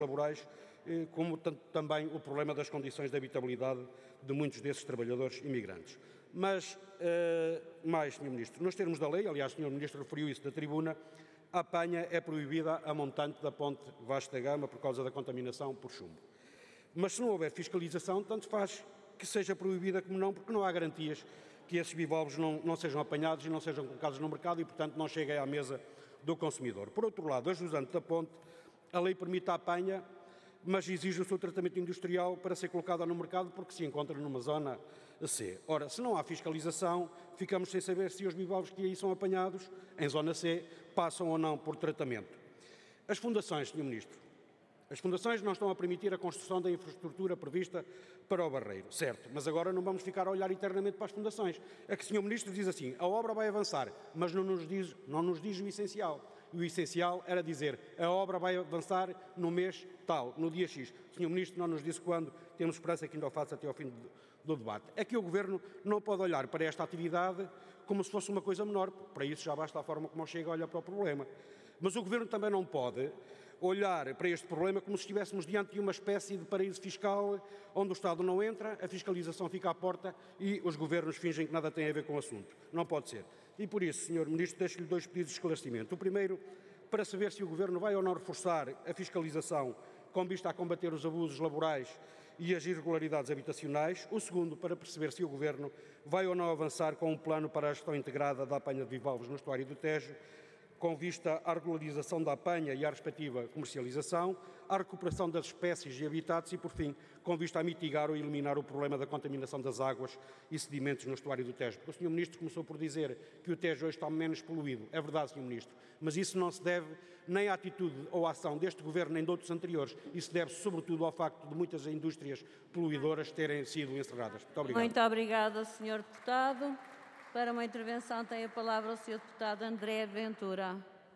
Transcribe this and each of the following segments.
laborais, como também o problema das condições de habitabilidade de muitos desses trabalhadores imigrantes. Mas, mais, Sr. Ministro, nos termos da lei, aliás, o Sr. Ministro referiu isso da tribuna, a apanha é proibida a montante da ponte Vasco da Gama por causa da contaminação por chumbo. Mas se não houver fiscalização, tanto faz que seja proibida como não, porque não há garantias que esses bivalves não sejam apanhados e não sejam colocados no mercado e, portanto, não cheguem à mesa do consumidor. Por outro lado, a jusante da ponte, a lei permite a apanha, mas exige o seu tratamento industrial para ser colocada no mercado porque se encontra numa zona C. Ora, se não há fiscalização, ficamos sem saber se os bivalves que aí são apanhados, em zona C, passam ou não por tratamento. As fundações, Sr. Ministro, as fundações não estão a permitir a construção da infraestrutura prevista para o Barreiro, certo, mas agora não vamos ficar a olhar eternamente para as fundações. É que o Sr. Ministro diz assim, a obra vai avançar, mas não nos diz o essencial. E o essencial era dizer, a obra vai avançar no mês tal, no dia X. O Sr. Ministro não nos disse quando, temos esperança que ainda o faça até ao fim do debate. É que o Governo não pode olhar para esta atividade como se fosse uma coisa menor, para isso já basta a forma como chega a olhar para o problema. Mas o Governo também não pode olhar para este problema como se estivéssemos diante de uma espécie de paraíso fiscal onde o Estado não entra, a fiscalização fica à porta e os governos fingem que nada tem a ver com o assunto. Não pode ser. E por isso, Sr. Ministro, deixo-lhe dois pedidos de esclarecimento. O primeiro, para saber se o Governo vai ou não reforçar a fiscalização com vista a combater os abusos laborais e as irregularidades habitacionais. O segundo, para perceber se o Governo vai ou não avançar com um plano para a gestão integrada da apanha de bivalves no estuário do Tejo, com vista à regularização da apanha e à respectiva comercialização, à recuperação das espécies e habitats e, por fim, com vista a mitigar ou eliminar o problema da contaminação das águas e sedimentos no estuário do Tejo. Porque o Sr. Ministro começou por dizer que o Tejo hoje está menos poluído. É verdade, Sr. Ministro, mas isso não se deve nem à atitude ou à ação deste Governo nem de outros anteriores. Isso deve-se, sobretudo, ao facto de muitas indústrias poluidoras terem sido encerradas. Muito obrigado. Muito obrigada, Sr. Deputado. Para uma intervenção tem a palavra o Sr. Deputado André Ventura.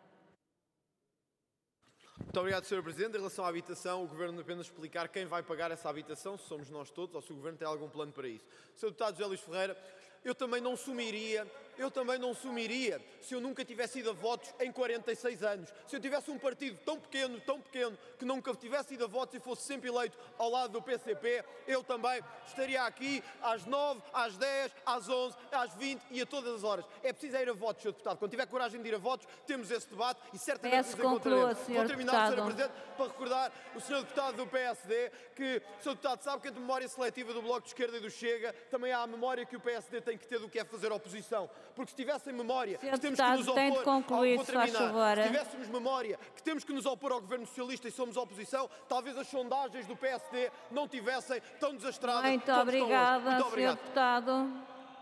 Muito obrigado, Sr. Presidente. Em relação à habitação, o Governo apenas explicar quem vai pagar essa habitação, se somos nós todos ou se o Governo tem algum plano para isso. Sr. Deputado José Luís Ferreira, eu também não sumiria se eu nunca tivesse ido a votos em 46 anos. Se eu tivesse um partido tão pequeno, que nunca tivesse ido a votos e fosse sempre eleito ao lado do PCP, eu também estaria aqui às 9, às 10, às 11, às 20 e a todas as horas. É preciso ir a votos, Sr. Deputado. Quando tiver coragem de ir a votos, temos esse debate e certamente nos encontraremos. Vou terminar, Sr. Presidente, para recordar o Sr. Deputado do PSD que o Sr. Deputado sabe que entre memória seletiva do Bloco de Esquerda e do Chega também há a memória que o PSD tem que ter do que é fazer oposição. Porque se tivessem memória que temos que nos opor, se tivéssemos memória que temos que nos opor ao Governo Socialista e somos oposição, talvez as sondagens do PSD não tivessem tão desastradas Muito como obrigada, estão hoje. Muito obrigado. Sr. Deputado.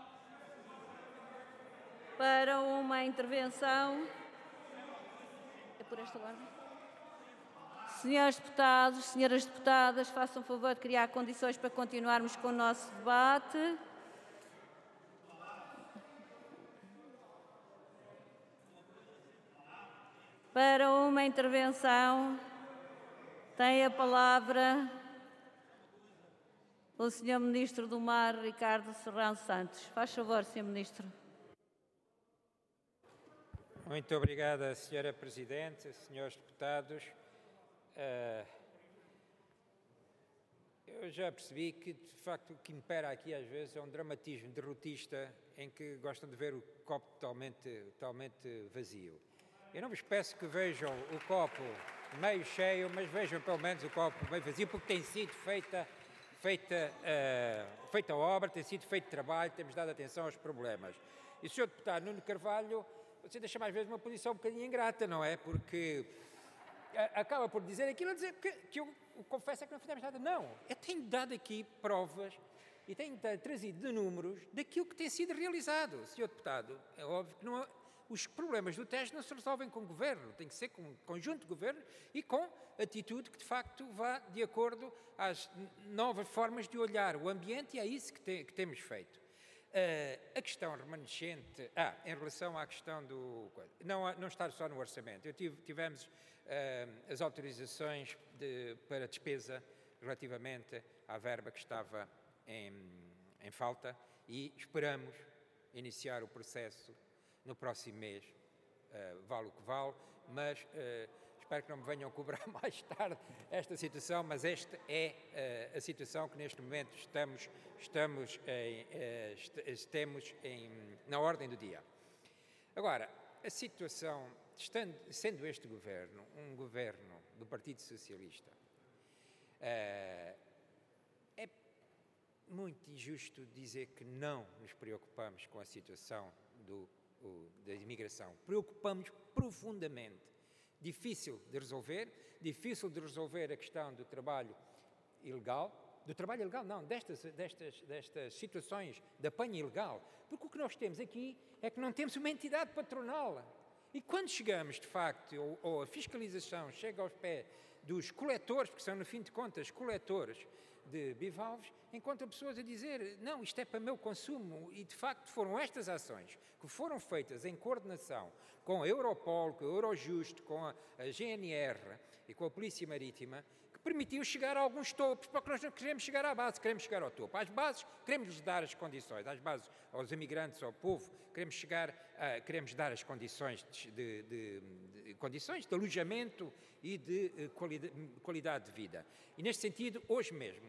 Para uma intervenção... É por esta ordem? Senhores deputados, senhoras deputadas, façam o favor de criar condições para continuarmos com o nosso debate. Para uma intervenção, tem a palavra o Sr. Ministro do Mar, Ricardo Serrão Santos. Faz favor, Sr. Ministro. Muito obrigada, Sra. Presidente, senhores deputados. Eu já percebi que, de facto, o que impera aqui às vezes é um dramatismo derrotista em que gostam de ver o copo totalmente vazio. Eu não vos peço que vejam o copo meio cheio, mas vejam pelo menos o copo meio vazio, porque tem sido feita a obra, tem sido feito trabalho, temos dado atenção aos problemas. E o Sr. Deputado Nuno Carvalho, você deixa mais vezes uma posição um bocadinho ingrata, não é? Porque acaba por dizer aquilo a dizer que eu confesso é que não fizemos nada. Não, eu tenho dado aqui provas e tenho trazido de números daquilo que tem sido realizado. Sr. Deputado, é óbvio que não os problemas do Tejo não se resolvem com o Governo, tem que ser com um conjunto de Governo e com atitude que de facto vá de acordo às novas formas de olhar o ambiente e é isso que temos feito. A questão remanescente, em relação à questão do... Não estar só no orçamento, tivemos as autorizações para despesa relativamente à verba que estava em falta e esperamos iniciar o processo no próximo mês, vale o que vale, mas espero que não me venham cobrar mais tarde esta situação, mas esta é a situação que neste momento temos na ordem do dia. Agora, a situação, sendo este governo um governo do Partido Socialista, é muito injusto dizer que não nos preocupamos com a situação da imigração. Preocupamos profundamente. Difícil de resolver a questão do trabalho ilegal, destas situações de apanho ilegal, porque o que nós temos aqui é que não temos uma entidade patronal. E quando chegamos, de facto, ou a fiscalização chega aos pés dos coletores, porque são, no fim de contas, coletores de bivalves, encontra pessoas a dizer, não, isto é para meu consumo, e de facto foram estas ações que foram feitas em coordenação com a Europol, com a Eurojust, com a GNR e com a Polícia Marítima, que permitiu chegar a alguns topos, porque nós não queremos chegar à base, queremos chegar ao topo. Às bases, queremos dar as condições, às bases, aos imigrantes, ao povo, queremos dar as condições condições de alojamento e de qualidade de vida. E neste sentido, hoje mesmo,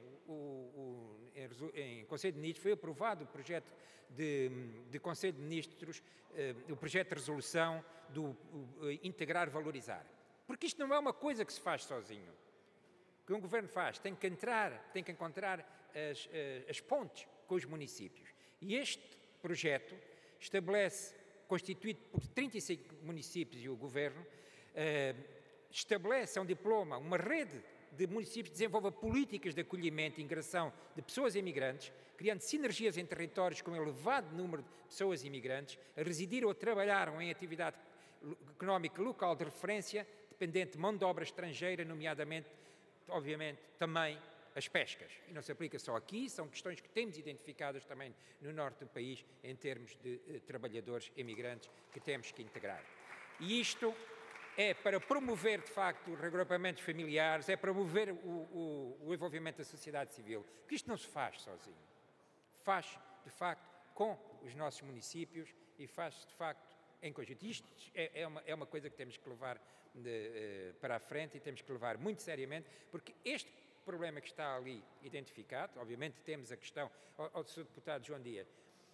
em Conselho de Ministros foi aprovado o projeto de Conselho de Ministros, o projeto de resolução do integrar, valorizar. Porque isto não é uma coisa que se faz sozinho. O que um governo faz tem que encontrar as pontes com os municípios. E este projeto constituído por 35 municípios e o governo, estabelece um diploma, uma rede de municípios que desenvolva políticas de acolhimento e integração de pessoas imigrantes, criando sinergias em territórios com um elevado número de pessoas imigrantes, a residir ou a trabalhar em atividade económica local de referência, dependente de mão de obra estrangeira, nomeadamente, obviamente, também as pescas. E não se aplica só aqui, são questões que temos identificadas também no norte do país, em termos de trabalhadores imigrantes que temos que integrar. E isto é para promover, de facto, os reagrupamentos familiares, é promover o envolvimento da sociedade civil, porque isto não se faz sozinho. Faz, de facto, com os nossos municípios e faz, de facto, em conjunto. Isto é uma coisa que temos que levar para a frente e temos que levar muito seriamente, porque este problema que está ali identificado, obviamente temos a questão, ao Sr. Deputado João Dias,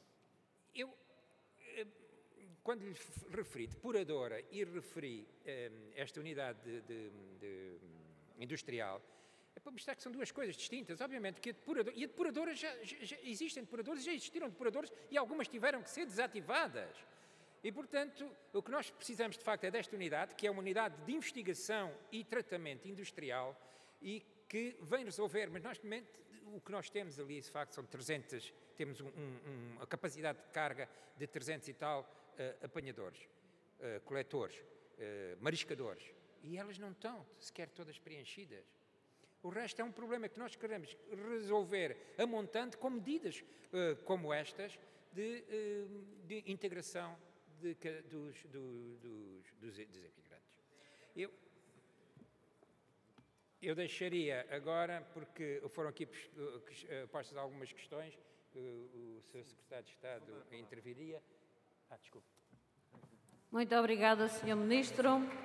quando lhe referi depuradora e referi esta unidade industrial, é para mostrar que são duas coisas distintas. Obviamente que a depuradora já existem depuradores, já existiram depuradores e algumas tiveram que ser desativadas. E, portanto, o que nós precisamos, de facto, é desta unidade, que é uma unidade de investigação e tratamento industrial e que vem resolver, mas neste momento o que nós temos ali, de facto, são 300, temos uma capacidade de carga de 300 e tal apanhadores, coletores, mariscadores, e elas não estão sequer todas preenchidas. O resto é um problema que nós queremos resolver a montante com medidas como estas de integração dos imigrantes. Eu deixaria agora, porque foram aqui postas algumas questões, o Sr. Secretário de Estado interviria. Desculpe. Muito obrigada, Sr. Ministro.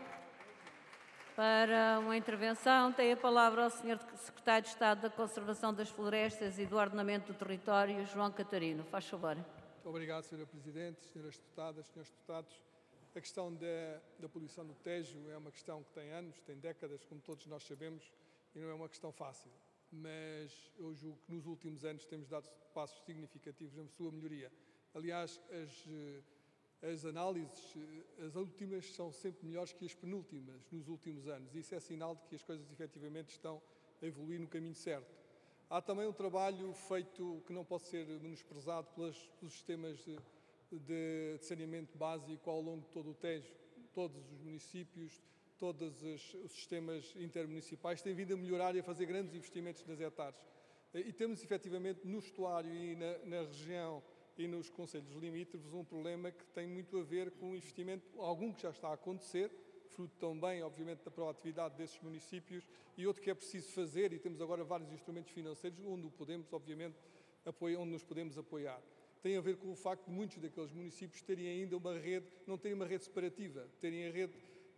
Para uma intervenção, tem a palavra o Sr. Secretário de Estado da Conservação das Florestas e do Ordenamento do Território, João Catarino. Faz favor. Muito obrigado, Sra. Presidente, Sras. Deputadas, Srs. Deputados. A questão da poluição do Tejo é uma questão que tem anos, tem décadas, como todos nós sabemos, e não é uma questão fácil. Mas eu julgo que nos últimos anos temos dado passos significativos na sua melhoria. Aliás, as análises, as últimas são sempre melhores que as penúltimas nos últimos anos. Isso é sinal de que as coisas efetivamente estão a evoluir no caminho certo. Há também um trabalho feito que não pode ser menosprezado pelos sistemas de saneamento básico ao longo de todo o Tejo. Todos os municípios, todos os sistemas intermunicipais têm vindo a melhorar e a fazer grandes investimentos nas hectares. E temos efetivamente no estuário e na região e nos concelhos limítrofes um problema que tem muito a ver com o investimento, algum que já está a acontecer, fruto também, obviamente, da proatividade desses municípios, e outro que é preciso fazer, e temos agora vários instrumentos financeiros onde podemos, obviamente, onde nos podemos apoiar. Tem a ver com o facto de muitos daqueles municípios terem ainda uma rede, não terem uma rede separativa, terem a rede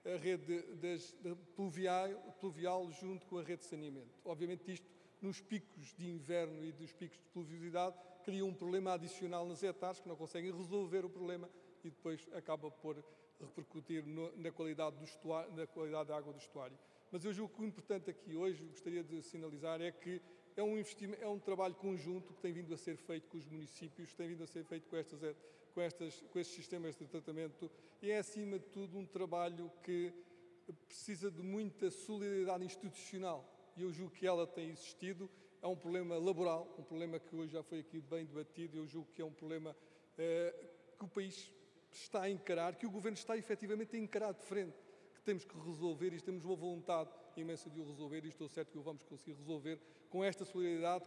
a rede pluvial junto com a rede de saneamento. Obviamente isto, nos picos de inverno e dos picos de pluviosidade, cria um problema adicional nas hectares que não conseguem resolver o problema e depois acaba por repercutir na qualidade da água do estuário. Mas eu julgo que o importante aqui hoje, gostaria de sinalizar, é que é um trabalho conjunto que tem vindo a ser feito com os municípios, tem vindo a ser feito com estes sistemas de tratamento e é, acima de tudo, um trabalho que precisa de muita solidariedade institucional e eu julgo que ela tem existido. É um problema laboral, um problema que hoje já foi aqui bem debatido, eu julgo que é um problema que o país está a encarar, que o Governo está efetivamente a encarar de frente, que temos que resolver e temos uma vontade imensa de o resolver e estou certo que o vamos conseguir resolver com esta solidariedade,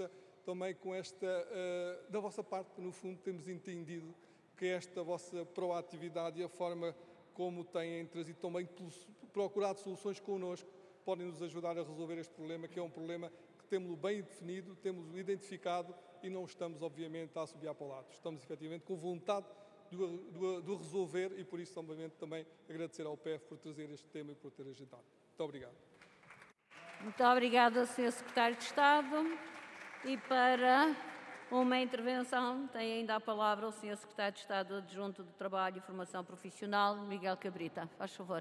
da vossa parte, no fundo, temos entendido que esta vossa proatividade e a forma como têm trazido também, procurado soluções connosco, podem nos ajudar a resolver este problema, que é um problema que temos bem definido, temos identificado e não estamos, obviamente, a assobiar para o lado. Estamos, efetivamente, com vontade de o resolver e, por isso, obviamente, também agradecer ao PEF por trazer este tema e por ter agendado. Muito obrigado. Muito obrigada, Sr. Secretário de Estado. E para uma intervenção tem ainda a palavra o Sr. Secretário de Estado Adjunto de Trabalho e Formação Profissional, Miguel Cabrita. Faz favor.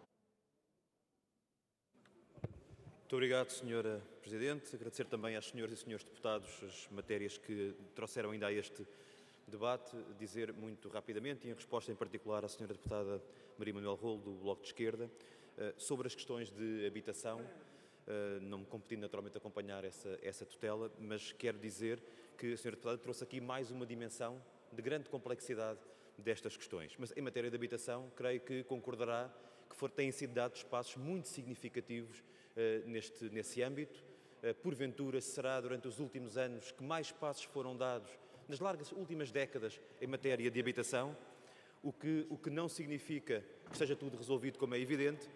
Muito obrigado, Sra. Presidente. Agradecer também às senhoras e senhores deputados as matérias que trouxeram ainda a este debate. Dizer muito rapidamente, e em resposta em particular à Sra. Deputada Maria Manuel Rolo, do Bloco de Esquerda, sobre as questões de habitação, não me competindo naturalmente acompanhar essa tutela, mas quero dizer que a Sra. Deputada trouxe aqui mais uma dimensão de grande complexidade destas questões. Mas em matéria de habitação, creio que concordará que têm sido dados passos muito significativos nesse âmbito. Porventura, será durante os últimos anos que mais passos foram dados nas largas últimas décadas em matéria de habitação, o que não significa que esteja tudo resolvido, como é evidente,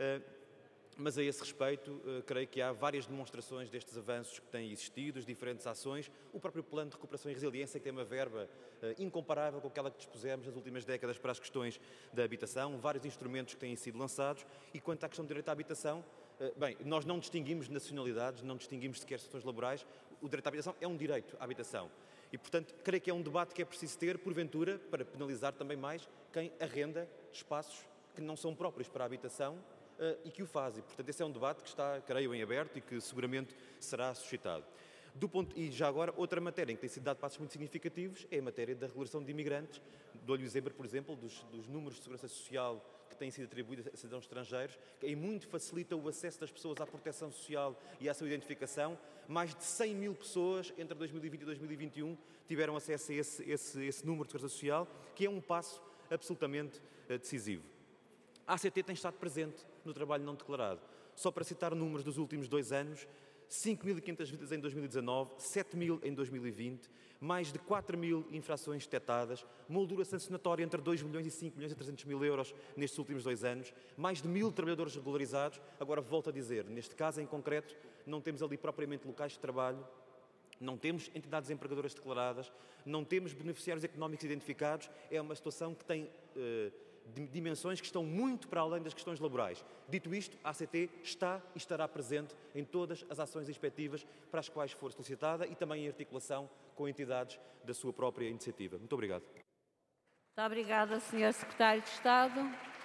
mas a esse respeito, creio que há várias demonstrações destes avanços que têm existido, as diferentes ações, o próprio Plano de Recuperação e Resiliência, que tem uma verba incomparável com aquela que dispusemos nas últimas décadas para as questões da habitação, vários instrumentos que têm sido lançados, e quanto à questão do direito à habitação, bem, nós não distinguimos nacionalidades, não distinguimos sequer situações laborais, o direito à habitação é um direito à habitação. E, portanto, creio que é um debate que é preciso ter, porventura, para penalizar também mais quem arrenda espaços que não são próprios para a habitação e que o faz. E, portanto, esse é um debate que está, creio, em aberto e que seguramente será suscitado. E já agora, outra matéria em que tem sido dado passos muito significativos é a matéria da regulação de imigrantes. Dou-lhe o exemplo, por exemplo, dos números de segurança social que têm sido atribuídos a cidadãos estrangeiros, que em muito facilita o acesso das pessoas à proteção social e à sua identificação. Mais de 100 mil pessoas entre 2020 e 2021 tiveram acesso a esse número de segurança social, que é um passo absolutamente decisivo. A ACT tem estado presente no trabalho não declarado. Só para citar números dos últimos 2 anos, 5.500 visitas em 2019, 7.000 em 2020, mais de 4.000 infrações detectadas, moldura sancionatória entre 2 milhões e 5 milhões e 300 mil euros nestes últimos 2 anos, mais de 1.000 trabalhadores regularizados. Agora, volto a dizer, neste caso em concreto, não temos ali propriamente locais de trabalho, não temos entidades empregadoras declaradas, não temos beneficiários económicos identificados, é uma situação que tem dimensões que estão muito para além das questões laborais. Dito isto, a ACT está e estará presente em todas as ações inspectivas para as quais for solicitada e também em articulação com entidades da sua própria iniciativa. Muito obrigado. Muito obrigada, Sr. Secretário de Estado.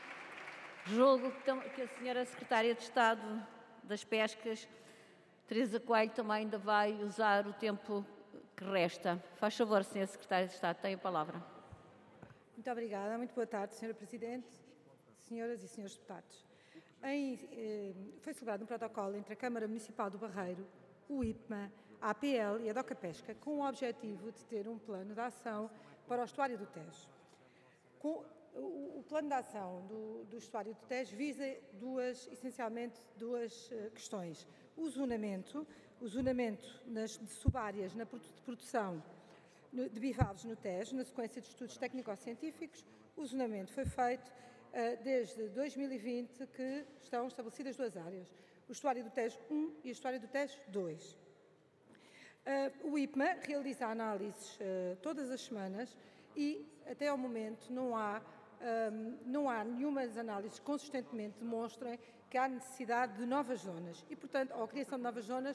Julgo que a Sra. Secretária de Estado das Pescas, Teresa Coelho, também ainda vai usar o tempo que resta. Faz favor, Sra. Secretária de Estado, tem a palavra. Muito obrigada. Muito boa tarde, Sra. Presidente, senhoras e senhores deputados. Foi celebrado um protocolo entre a Câmara Municipal do Barreiro, o IPMA, a APL e a DOCA Pesca, com o objetivo de ter um plano de ação para o estuário do Tejo. O plano de ação do estuário do Tejo visa essencialmente duas questões. O zonamento de subáreas de produção de bivalves no Tejo, na sequência de estudos técnico-científicos. O zonamento foi feito desde 2020, que estão estabelecidas 2 áreas, o estuário do Tejo 1 e o estuário do Tejo 2. O IPMA realiza análises todas as semanas e, até ao momento, não há não há nenhumas análises que consistentemente demonstrem que há necessidade de novas zonas e, portanto, ou a criação de novas zonas